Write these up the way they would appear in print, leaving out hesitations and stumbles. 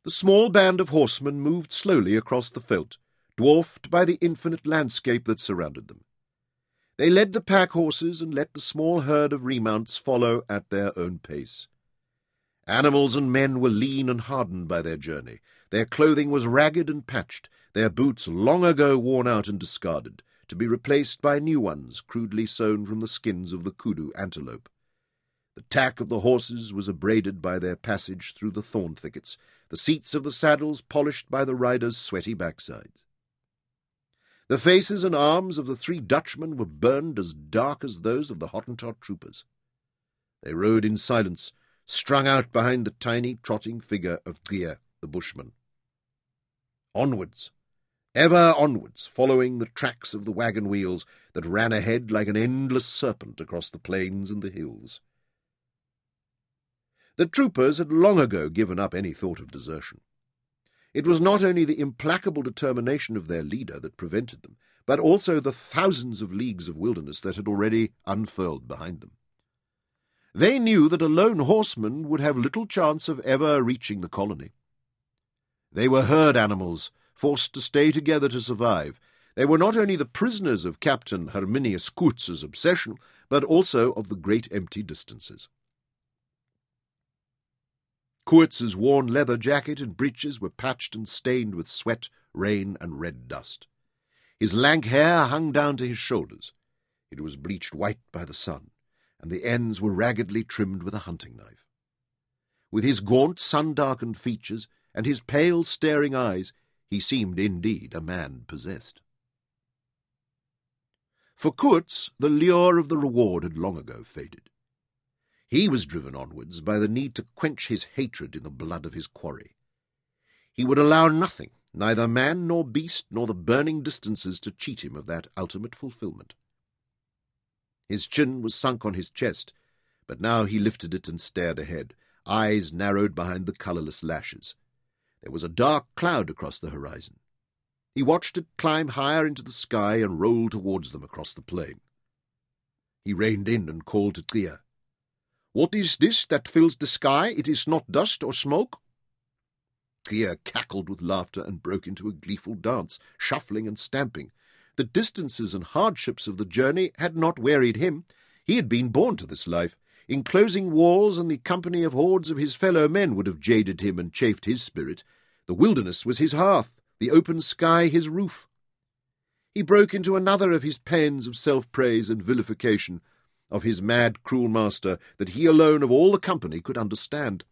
The small band of horsemen moved slowly across the veldt, dwarfed by the infinite landscape that surrounded them. They led the pack horses and let the small herd of remounts follow at their own pace. Animals and men were lean and hardened by their journey. Their clothing was ragged and patched, their boots long ago worn out and discarded, to be replaced by new ones crudely sewn from the skins of the kudu antelope. The tack of the horses was abraded by their passage through the thorn thickets, the seats of the saddles polished by the riders' sweaty backsides. The faces and arms of the 3 Dutchmen were burned as dark as those of the Hottentot troopers. They rode in silence, strung out behind the tiny, trotting figure of Gier, the bushman. Onwards, ever onwards, following the tracks of the wagon wheels that ran ahead like an endless serpent across the plains and the hills. The troopers had long ago given up any thought of desertion. It was not only the implacable determination of their leader that prevented them, but also the thousands of leagues of wilderness that had already unfurled behind them. They knew that a lone horseman would have little chance of ever reaching the colony. They were herd animals, forced to stay together to survive. They were not only the prisoners of Captain Herminius Koorts's obsession, but also of the great empty distances. Koorts's worn leather jacket and breeches were patched and stained with sweat, rain, and red dust. His lank hair hung down to his shoulders. It was bleached white by the sun, and the ends were raggedly trimmed with a hunting knife. With his gaunt, sun-darkened features and his pale, staring eyes, he seemed indeed a man possessed. For Koorts, the lure of the reward had long ago faded. He was driven onwards by the need to quench his hatred in the blood of his quarry. He would allow nothing, neither man nor beast nor the burning distances, to cheat him of that ultimate fulfillment. His chin was sunk on his chest, but now he lifted it and stared ahead, eyes narrowed behind the colourless lashes. There was a dark cloud across the horizon. He watched it climb higher into the sky and roll towards them across the plain. He reined in and called to Gier. "What is this that fills the sky? It is not dust or smoke." Gier cackled with laughter and broke into a gleeful dance, shuffling and stamping. The distances and hardships of the journey had not wearied him. He had been born to this life. Enclosing walls and the company of hordes of his fellow men would have jaded him and chafed his spirit. The wilderness was his hearth, the open sky his roof. He broke into another of his paeans of self-praise and vilification, of his mad, cruel master, that he alone of all the company could understand.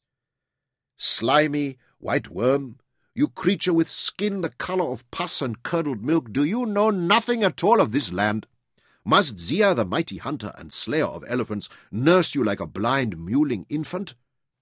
"Slimy, white worm, you creature with skin the colour of pus and curdled milk, do you know nothing at all of this land? Must Zia, the mighty hunter and slayer of elephants, nurse you like a blind, mewling infant?"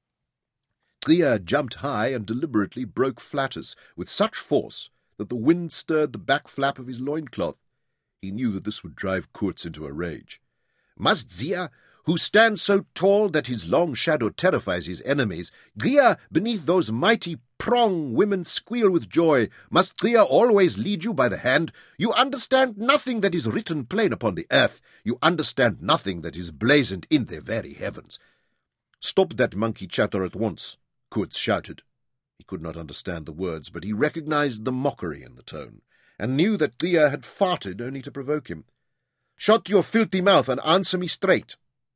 Gier jumped high and deliberately broke Flatus with such force that the wind stirred the back flap of his loincloth. He knew that this would drive Koorts into a rage. "Must Zia, who stands so tall that his long shadow terrifies his enemies, Gier, beneath those mighty prong women squeal with joy, must Gier always lead you by the hand? You understand nothing that is written plain upon the earth. You understand nothing that is blazoned in the very heavens." "Stop that monkey chatter at once," Koorts shouted. He could not understand the words, but he recognized the mockery in the tone, and knew that Gier had farted only to provoke him. "Shut your filthy mouth and answer me straight."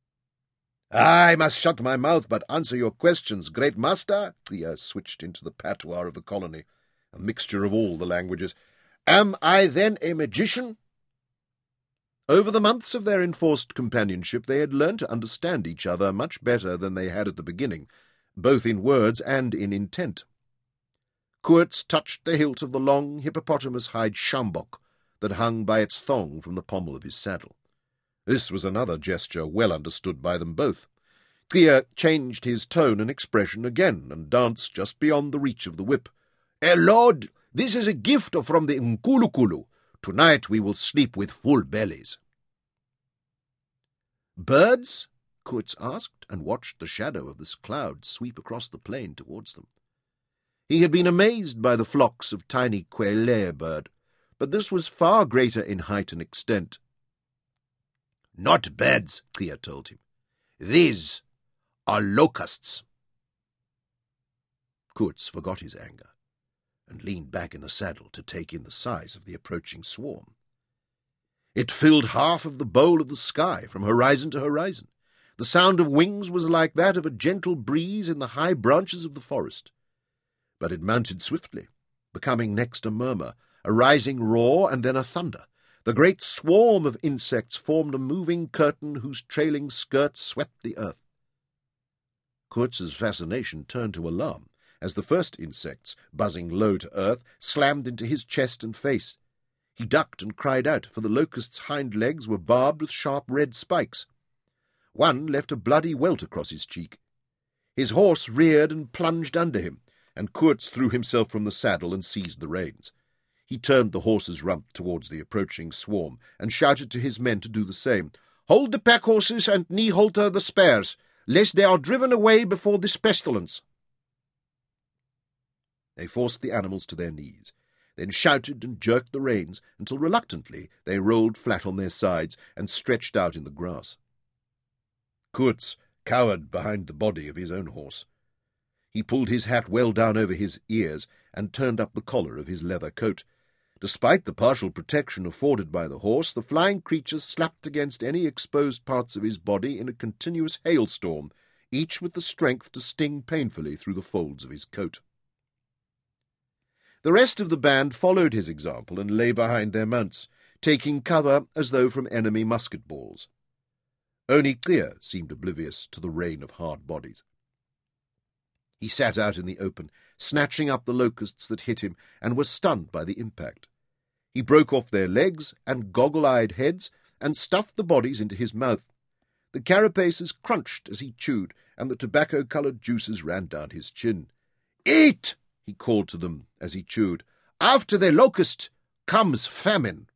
"I must shut my mouth but answer your questions, great master." Gier switched into the patois of the colony, a mixture of all the languages. "Am I then a magician?" Over the months of their enforced companionship they had learned to understand each other much better than they had at the beginning, both in words and in intent. Koorts touched the hilt of the long hippopotamus-hide sjambok that hung by its thong from the pommel of his saddle. This was another gesture well understood by them both. Gier changed his tone and expression again, and danced just beyond the reach of the whip. "Lord, this is a gift from the Nkulukulu. Tonight we will sleep with full bellies." "Birds?" Koorts asked, and watched the shadow of this cloud sweep across the plain towards them. He had been amazed by the flocks of tiny quelea bird, but this was far greater in height and extent. "Not birds," Gier told him. "These are locusts." Kurz forgot his anger and leaned back in the saddle to take in the size of the approaching swarm. It filled half of the bowl of the sky from horizon to horizon. The sound of wings was like that of a gentle breeze in the high branches of the forest. But it mounted swiftly, becoming next a murmur, a rising roar, and then a thunder. The great swarm of insects formed a moving curtain whose trailing skirts swept the earth. Kurz's fascination turned to alarm as the first insects, buzzing low to earth, slammed into his chest and face. He ducked and cried out, for the locust's hind legs were barbed with sharp red spikes. One left a bloody welt across his cheek. His horse reared and plunged under him, and Kurz threw himself from the saddle and seized the reins. He turned the horse's rump towards the approaching swarm and shouted to his men to do the same. "Hold the pack-horses and knee-halter the spares, lest they are driven away before this pestilence." They forced the animals to their knees, then shouted and jerked the reins until reluctantly they rolled flat on their sides and stretched out in the grass. Kurz cowered behind the body of his own horse. He pulled his hat well down over his ears and turned up the collar of his leather coat. Despite the partial protection afforded by the horse, the flying creature slapped against any exposed parts of his body in a continuous hailstorm, each with the strength to sting painfully through the folds of his coat. The rest of the band followed his example and lay behind their mounts, taking cover as though from enemy musket balls. Only Trier seemed oblivious to the rain of hard bodies. He sat out in the open, snatching up the locusts that hit him, and was stunned by the impact. He broke off their legs and goggle-eyed heads and stuffed the bodies into his mouth. The carapaces crunched as he chewed, and the tobacco-coloured juices ran down his chin. "Eat!" he called to them as he chewed. "After the locust comes famine."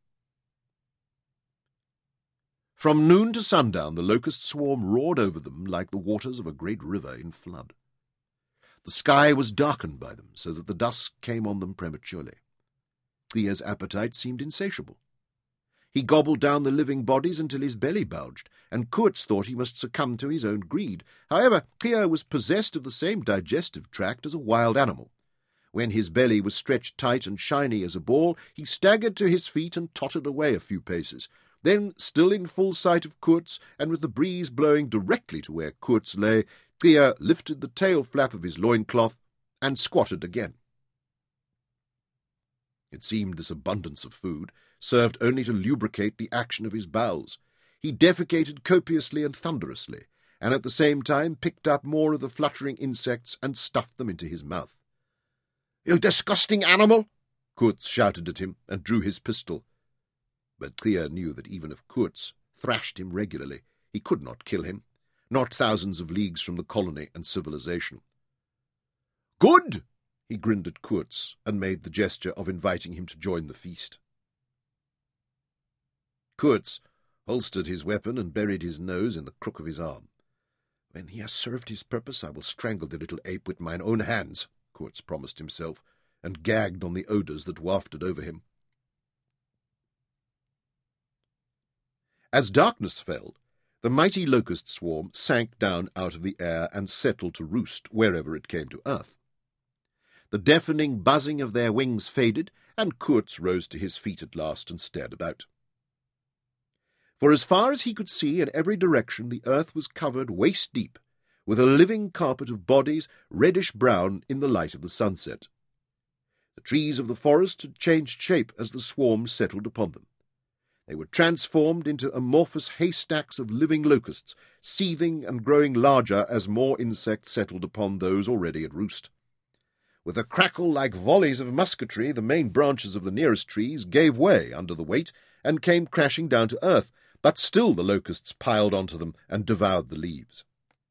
From noon to sundown the locust swarm roared over them like the waters of a great river in flood. The sky was darkened by them, so that the dusk came on them prematurely. Trier's appetite seemed insatiable. He gobbled down the living bodies until his belly bulged, and Kurz thought he must succumb to his own greed. However, Trier was possessed of the same digestive tract as a wild animal. When his belly was stretched tight and shiny as a ball, he staggered to his feet and tottered away a few paces. Then, still in full sight of Kurz, and with the breeze blowing directly to where Kurz lay, Trier lifted the tail flap of his loincloth and squatted again. It seemed this abundance of food served only to lubricate the action of his bowels. He defecated copiously and thunderously, and at the same time picked up more of the fluttering insects and stuffed them into his mouth. "You disgusting animal!" Kurz shouted at him and drew his pistol. But Trier knew that even if Kurz thrashed him regularly, he could not kill him, not thousands of leagues from the colony and civilization. "Good!" He grinned at Kurz and made the gesture of inviting him to join the feast. Kurz holstered his weapon and buried his nose in the crook of his arm. "When he has served his purpose, I will strangle the little ape with mine own hands," Kurz promised himself, and gagged on the odours that wafted over him. As darkness fell, the mighty locust swarm sank down out of the air and settled to roost wherever it came to earth. The deafening buzzing of their wings faded, and Kurz rose to his feet at last and stared about. For as far as he could see in every direction, the earth was covered waist-deep with a living carpet of bodies, reddish-brown in the light of the sunset. The trees of the forest had changed shape as the swarm settled upon them. They were transformed into amorphous haystacks of living locusts, seething and growing larger as more insects settled upon those already at roost. With a crackle like volleys of musketry, the main branches of the nearest trees gave way under the weight and came crashing down to earth, but still the locusts piled onto them and devoured the leaves.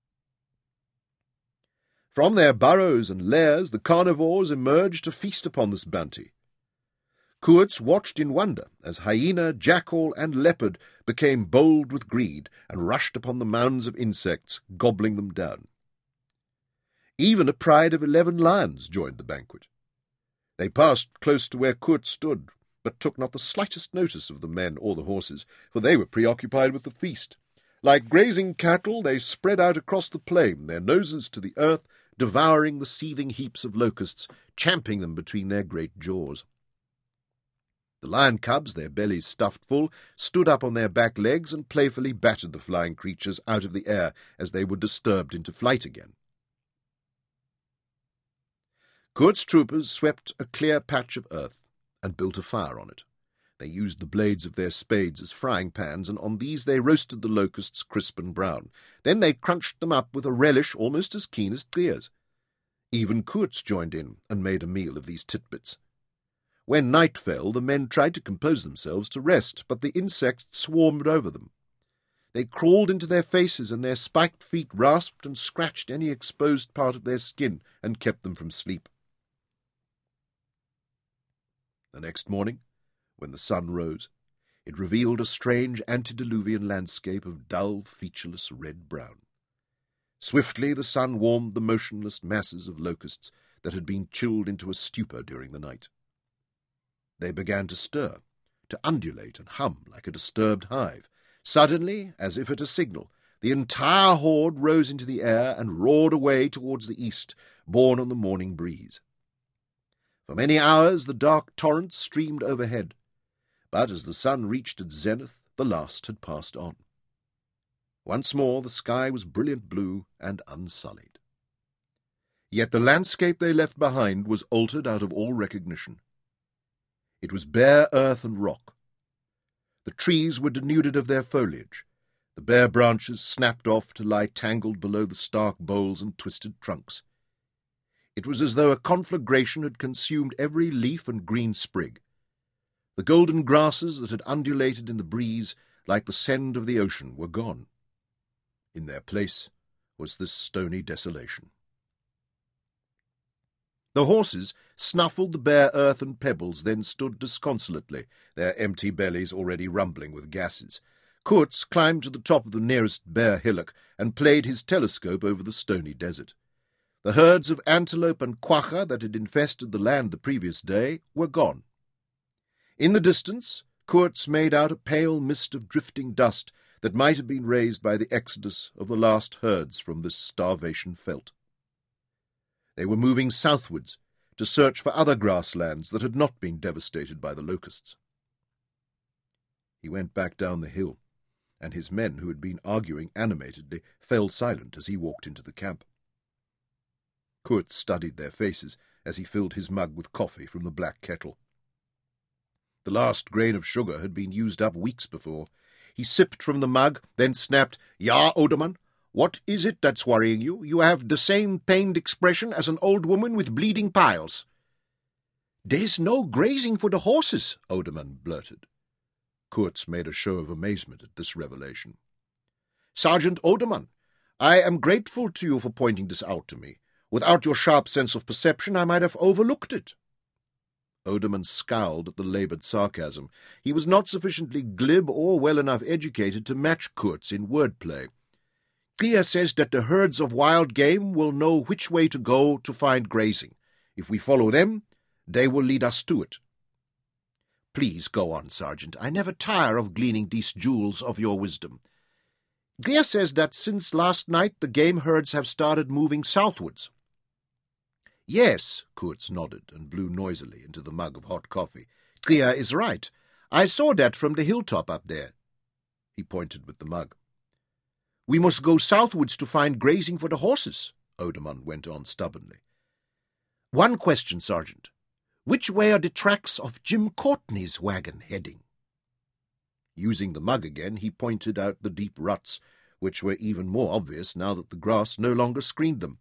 From their burrows and lairs the carnivores emerged to feast upon this bounty. Kurz watched in wonder as hyena, jackal, and leopard became bold with greed and rushed upon the mounds of insects, gobbling them down. Even a pride of 11 lions joined the banquet. They passed close to where Kurz stood, but took not the slightest notice of the men or the horses, for they were preoccupied with the feast. Like grazing cattle, they spread out across the plain, their noses to the earth, devouring the seething heaps of locusts, champing them between their great jaws. The lion cubs, their bellies stuffed full, stood up on their back legs and playfully battered the flying creatures out of the air as they were disturbed into flight again. Koort's troopers swept a clear patch of earth and built a fire on it. They used the blades of their spades as frying pans, and on these they roasted the locusts crisp and brown. Then they crunched them up with a relish almost as keen as Gear's. Even Koorts joined in and made a meal of these titbits. When night fell, the men tried to compose themselves to rest, but the insects swarmed over them. They crawled into their faces, and their spiked feet rasped and scratched any exposed part of their skin and kept them from sleep. The next morning, when the sun rose, it revealed a strange antediluvian landscape of dull, featureless red-brown. Swiftly the sun warmed the motionless masses of locusts that had been chilled into a stupor during the night. They began to stir, to undulate and hum like a disturbed hive. Suddenly, as if at a signal, the entire horde rose into the air and roared away towards the east, borne on the morning breeze. For many hours the dark torrents streamed overhead, but as the sun reached its zenith, the last had passed on. Once more the sky was brilliant blue and unsullied. Yet the landscape they left behind was altered out of all recognition. It was bare earth and rock. The trees were denuded of their foliage, the bare branches snapped off to lie tangled below the stark boles and twisted trunks. It was as though a conflagration had consumed every leaf and green sprig. The golden grasses that had undulated in the breeze like the send of the ocean were gone. In their place was this stony desolation. The horses snuffled the bare earth and pebbles, then stood disconsolately, their empty bellies already rumbling with gases. Koorts climbed to the top of the nearest bare hillock and played his telescope over the stony desert. The herds of antelope and quagga that had infested the land the previous day were gone. In the distance, Koorts made out a pale mist of drifting dust that might have been raised by the exodus of the last herds from this starvation veldt. They were moving southwards to search for other grasslands that had not been devastated by the locusts. He went back down the hill, and his men, who had been arguing animatedly, fell silent as he walked into the camp. Koorts studied their faces as he filled his mug with coffee from the black kettle. The last grain of sugar had been used up weeks before. He sipped from the mug, then snapped, "Ja, Oderman, what is it that's worrying you? You have the same pained expression as an old woman with bleeding piles." "There's no grazing for the horses," Oderman blurted. Koorts made a show of amazement at this revelation. "Sergeant Oderman, I am grateful to you for pointing this out to me. Without your sharp sense of perception, I might have overlooked it." Oderman scowled at the laboured sarcasm. He was not sufficiently glib or well enough educated to match Koorts in wordplay. "Gear says that the herds of wild game will know which way to go to find grazing. If we follow them, they will lead us to it." "Please go on, Sergeant. I never tire of gleaning these jewels of your wisdom." "Gear says that since last night the game herds have started moving southwards." "Yes," Koorts nodded and blew noisily into the mug of hot coffee. "Gear is right. I saw that from the hilltop up there." He pointed with the mug. "We must go southwards to find grazing for the horses," Oderman went on stubbornly. "One question, Sergeant. Which way are the tracks of Jim Courtney's wagon heading?" Using the mug again, he pointed out the deep ruts, which were even more obvious now that the grass no longer screened them.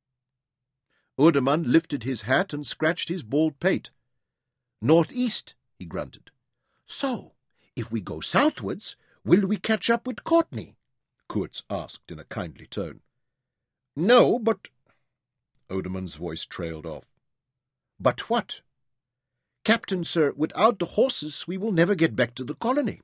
Oderman lifted his hat and scratched his bald pate. "Northeast," he grunted. "So, if we go southwards, will we catch up with Courtney?" Koorts asked in a kindly tone. "No, but—" Oderman's voice trailed off. "But what?" "Captain, sir, without the horses we will never get back to the colony."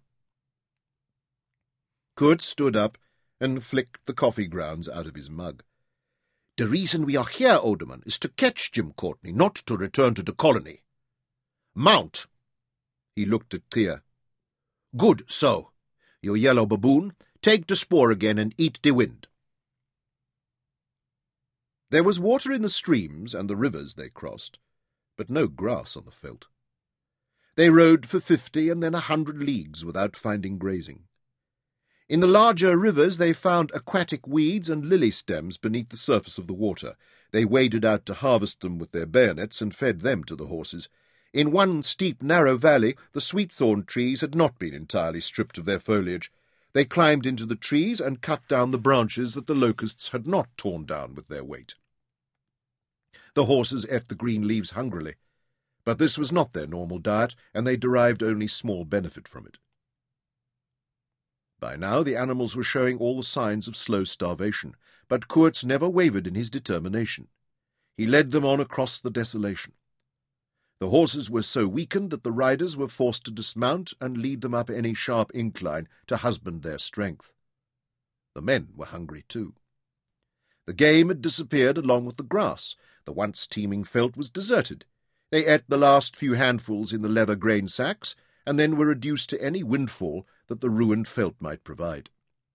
Koorts stood up and flicked the coffee grounds out of his mug. "The reason we are here, Oderman, is to catch Jim Courtney, not to return to the colony. Mount!" He looked at Gear. "Good, so. You yellow baboon, take the spoor again and eat the wind." There was water in the streams and the rivers they crossed, but no grass on the veldt. They rode for 50 and then 100 leagues without finding grazing. In the larger rivers they found aquatic weeds and lily stems beneath the surface of the water. They waded out to harvest them with their bayonets and fed them to the horses. In one steep, narrow valley, the sweetthorn trees had not been entirely stripped of their foliage. They climbed into the trees and cut down the branches that the locusts had not torn down with their weight. The horses ate the green leaves hungrily, but this was not their normal diet, and they derived only small benefit from it. By now the animals were showing all the signs of slow starvation, but Koorts never wavered in his determination. He led them on across the desolation. The horses were so weakened that the riders were forced to dismount and lead them up any sharp incline to husband their strength. The men were hungry too. The game had disappeared along with the grass. The once teeming veldt was deserted. They ate the last few handfuls in the leather grain sacks, and then were reduced to any windfall that the ruined veldt might provide.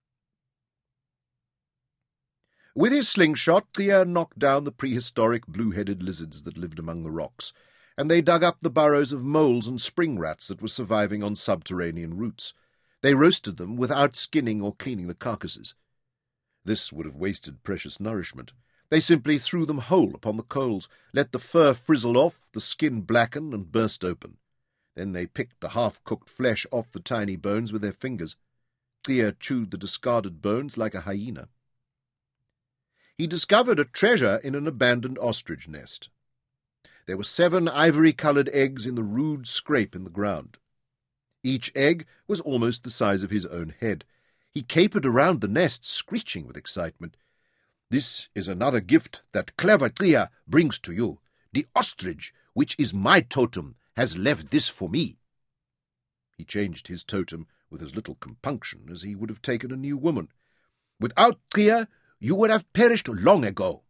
With his slingshot, Thea knocked down the prehistoric blue-headed lizards that lived among the rocks, and they dug up the burrows of moles and spring rats that were surviving on subterranean roots. They roasted them without skinning or cleaning the carcasses. This would have wasted precious nourishment. They simply threw them whole upon the coals, let the fur frizzle off, the skin blacken and burst open. Then they picked the half-cooked flesh off the tiny bones with their fingers. Thea chewed the discarded bones like a hyena. He discovered a treasure in an abandoned ostrich nest. There were 7 ivory-coloured eggs in the rude scrape in the ground. Each egg was almost the size of his own head. He capered around the nest, screeching with excitement. "This is another gift that clever Thea brings to you. The ostrich, which is my totem, has left this for me." He changed his totem with as little compunction as he would have taken a new woman. "Without Thea, you would have perished long ago."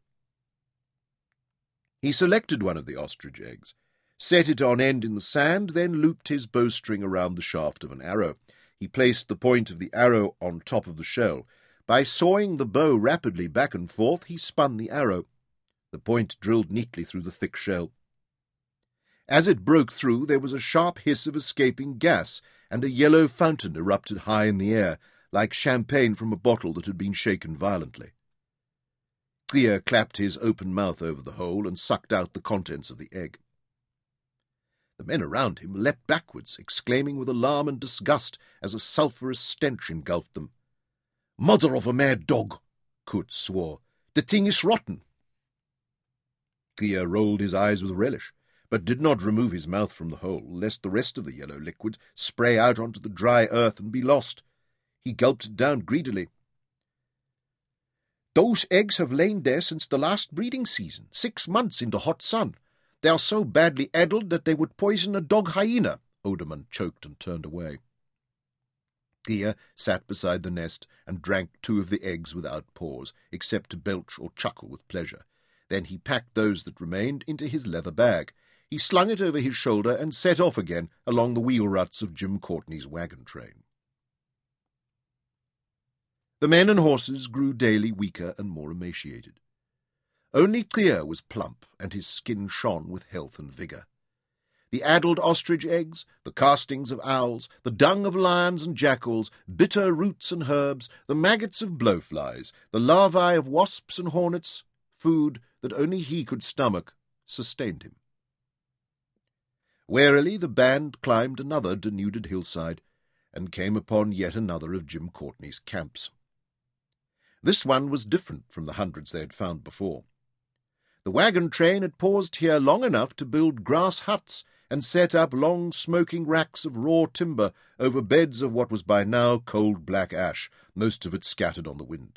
He selected one of the ostrich eggs, set it on end in the sand, then looped his bowstring around the shaft of an arrow. He placed the point of the arrow on top of the shell. By sawing the bow rapidly back and forth, he spun the arrow. The point drilled neatly through the thick shell. As it broke through, there was a sharp hiss of escaping gas, and a yellow fountain erupted high in the air, like champagne from a bottle that had been shaken violently. Thea clapped his open mouth over the hole and sucked out the contents of the egg. The men around him leapt backwards, exclaiming with alarm and disgust as a sulphurous stench engulfed them. "Mother of a mad dog!" Koorts swore. "The thing is rotten." Thea rolled his eyes with relish, but did not remove his mouth from the hole, lest the rest of the yellow liquid spray out onto the dry earth and be lost. He gulped it down greedily. "Those eggs have lain there since the last breeding season, 6 months in the hot sun. They are so badly addled that they would poison a dog hyena." Oderman choked and turned away. Thea sat beside the nest and drank 2 of the eggs without pause, except to belch or chuckle with pleasure. Then he packed those that remained into his leather bag. He slung it over his shoulder and set off again along the wheel ruts of Jim Courtney's wagon train. The men and horses grew daily weaker and more emaciated. Only Thea was plump, and his skin shone with health and vigour. The addled ostrich eggs, the castings of owls, the dung of lions and jackals, bitter roots and herbs, the maggots of blowflies, the larvae of wasps and hornets, food that only he could stomach, sustained him. Warily the band climbed another denuded hillside, and came upon yet another of Jim Courtney's camps. This one was different from the hundreds they had found before. The wagon train had paused here long enough to build grass huts and set up long smoking racks of raw timber over beds of what was by now cold black ash, most of it scattered on the wind.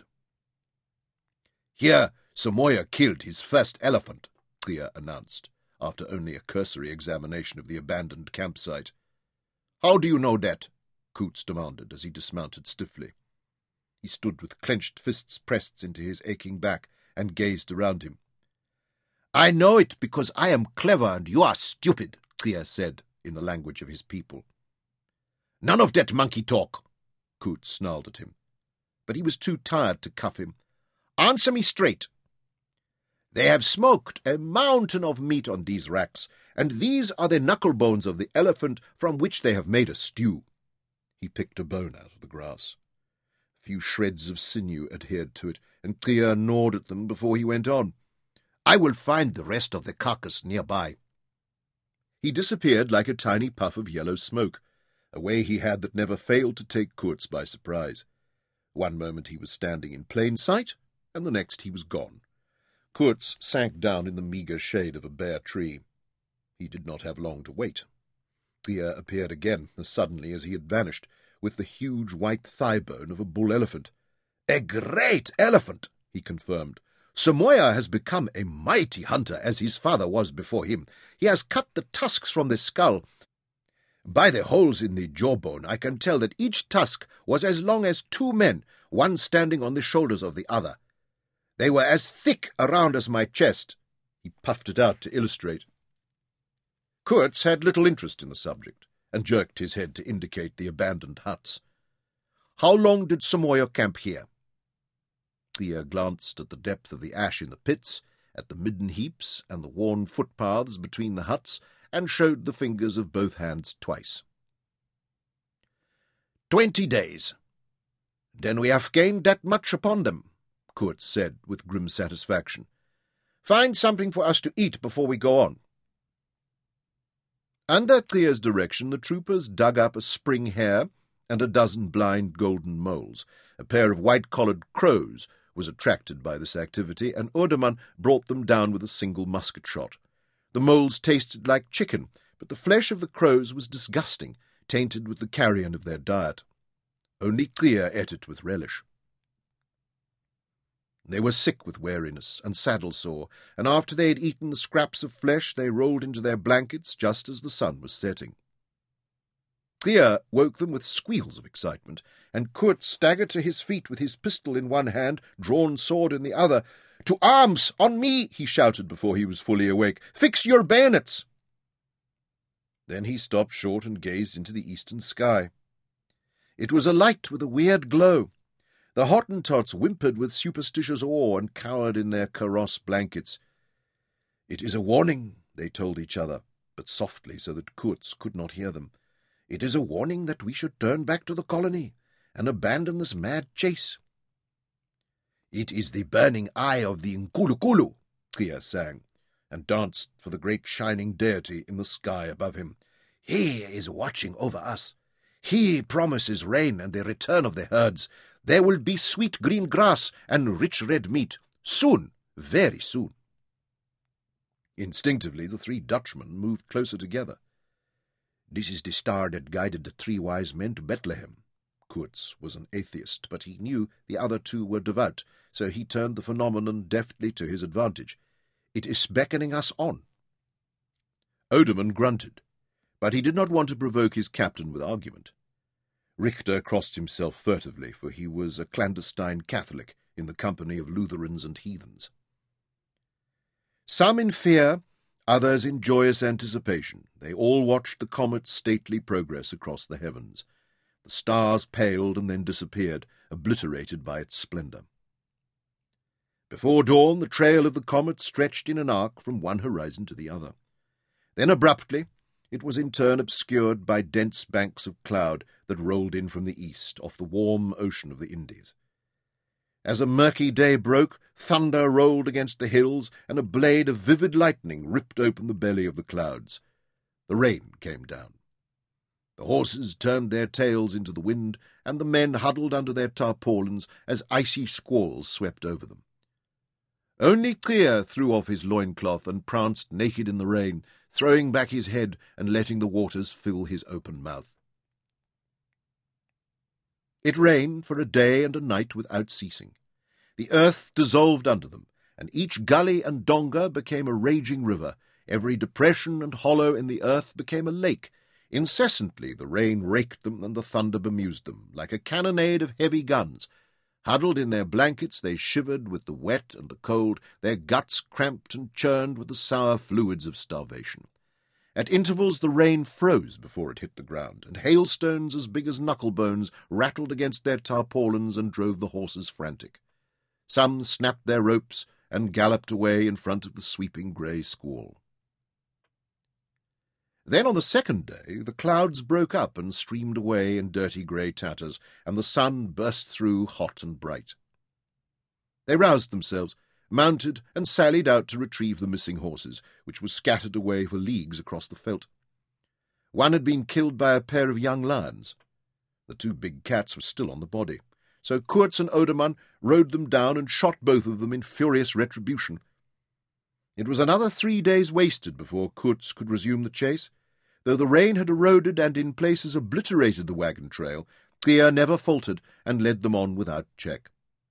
"Here Samoya killed his first elephant," Thea announced, after only a cursory examination of the abandoned campsite. "How do you know that?" Koorts demanded as he dismounted stiffly. He stood with clenched fists pressed into his aching back and gazed around him. "I know it because I am clever and you are stupid," Thea said in the language of his people. "None of that monkey talk," Koorts snarled at him. But he was too tired to cuff him. "Answer me straight." They have smoked a mountain of meat on these racks, and these are the knuckle bones of the elephant from which they have made a stew." He picked a bone out of the grass. A few shreds of sinew adhered to it, and Kriya gnawed at them before he went on. "I will find the rest of the carcass nearby." He disappeared like a tiny puff of yellow smoke, a way he had that never failed to take Kurtz by surprise. One moment he was standing in plain sight, and the next he was gone. Kurtz sank down in the meagre shade of a bare tree. He did not have long to wait. Kriya appeared again, as suddenly as he had vanished, with the huge white thigh bone of a bull-elephant. "A great elephant," he confirmed. "Samoya has become a mighty hunter, as his father was before him. He has cut the tusks from the skull. By the holes in the jawbone I can tell that each tusk was as long as 2 men, one standing on the shoulders of the other. They were as thick around as my chest." He puffed it out to illustrate. Kurtz had little interest in the subject, and jerked his head to indicate the abandoned huts. "How long did Samoya camp here?" Kriya glanced at the depth of the ash in the pits, at the midden heaps and the worn footpaths between the huts, and showed the fingers of both hands twice. 20 days. "Then we have gained that much upon them," Kurtz said with grim satisfaction. "Find something for us to eat before we go on." Under Kriya's direction, the troopers dug up a spring hare and a dozen blind golden moles. A pair of white-collared crows was attracted by this activity, and Oderman brought them down with a single musket shot. The moles tasted like chicken, but the flesh of the crows was disgusting, tainted with the carrion of their diet. Only Kriya ate it with relish. They were sick with weariness and saddle-sore, and after they had eaten the scraps of flesh they rolled into their blankets just as the sun was setting. Kriya woke them with squeals of excitement, and Kurt staggered to his feet with his pistol in one hand, drawn sword in the other. "To arms! On me!" he shouted before he was fully awake. "Fix your bayonets!" Then he stopped short and gazed into the eastern sky. It was alight with a weird glow. The Hottentots whimpered with superstitious awe and cowered in their kaross blankets. "It is a warning," they told each other, but softly so that Kurtz could not hear them. "It is a warning that we should turn back to the colony and abandon this mad chase." "It is the burning eye of the Nkulukulu," Kriya sang, and danced for the great shining deity in the sky above him. "He is watching over us. He promises rain and the return of the herds. There will be sweet green grass and rich red meat. Soon, very soon." Instinctively, the 3 Dutchmen moved closer together. "This is the star that guided the 3 wise men to Bethlehem." Kurtz was an atheist, but he knew the other 2 were devout, so he turned the phenomenon deftly to his advantage. "It is beckoning us on." Oderman grunted, but he did not want to provoke his captain with argument. Richter crossed himself furtively, for he was a clandestine Catholic in the company of Lutherans and heathens. Some in fear, others in joyous anticipation, they all watched the comet's stately progress across the heavens. The stars paled and then disappeared, obliterated by its splendour. Before dawn, the trail of the comet stretched in an arc from one horizon to the other. Then abruptly, it was in turn obscured by dense banks of cloud that rolled in from the east, off the warm ocean of the Indies. As a murky day broke, thunder rolled against the hills, and a blade of vivid lightning ripped open the belly of the clouds. The rain came down. The horses turned their tails into the wind, and the men huddled under their tarpaulins as icy squalls swept over them. Only Kriya threw off his loincloth and pranced naked in the rain, throwing back his head and letting the waters fill his open mouth. It rained for a day and a night without ceasing. The earth dissolved under them, and each gully and donga became a raging river. Every depression and hollow in the earth became a lake. Incessantly the rain raked them, and the thunder bemused them, like a cannonade of heavy guns. Huddled in their blankets, they shivered with the wet and the cold, their guts cramped and churned with the sour fluids of starvation. At intervals the rain froze before it hit the ground, and hailstones as big as knucklebones rattled against their tarpaulins and drove the horses frantic. Some snapped their ropes, and galloped away in front of the sweeping grey squall. Then on the second day the clouds broke up and streamed away in dirty grey tatters, and the sun burst through hot and bright. They roused themselves, mounted, and sallied out to retrieve the missing horses, which were scattered away for leagues across the veldt. One had been killed by a pair of young lions. The two big cats were still on the body, so Koorts and Oderman rode them down and shot both of them in furious retribution. It was another 3 days wasted before Koorts could resume the chase. Though the rain had eroded and in places obliterated the wagon trail, Thea never faltered and led them on without check.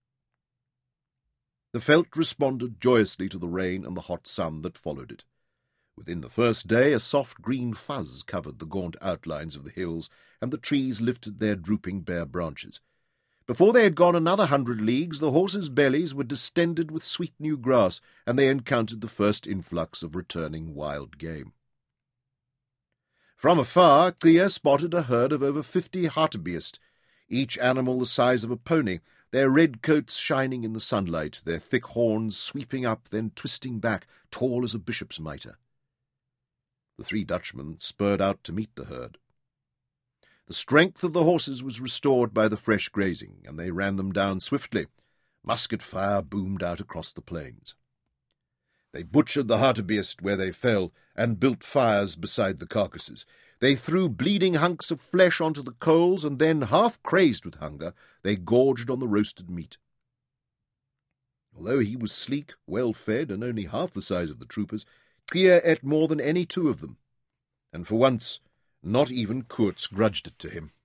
The veldt responded joyously to the rain and the hot sun that followed it. Within the first day a soft green fuzz covered the gaunt outlines of the hills, and the trees lifted their drooping bare branches. Before they had gone another 100 leagues, the horses' bellies were distended with sweet new grass, and they encountered the first influx of returning wild game. From afar, Thea spotted a herd of over 50 hartebeest, each animal the size of a pony, their red coats shining in the sunlight, their thick horns sweeping up, then twisting back, tall as a bishop's mitre. The 3 Dutchmen spurred out to meet the herd. The strength of the horses was restored by the fresh grazing, and they ran them down swiftly. Musket fire boomed out across the plains. They butchered the hartebeest where they fell, and built fires beside the carcasses. They threw bleeding hunks of flesh onto the coals, and then, half crazed with hunger, they gorged on the roasted meat. Although he was sleek, well-fed, and only half the size of the troopers, Thea ate more than any 2 of them, and for once not even Koorts grudged it to him.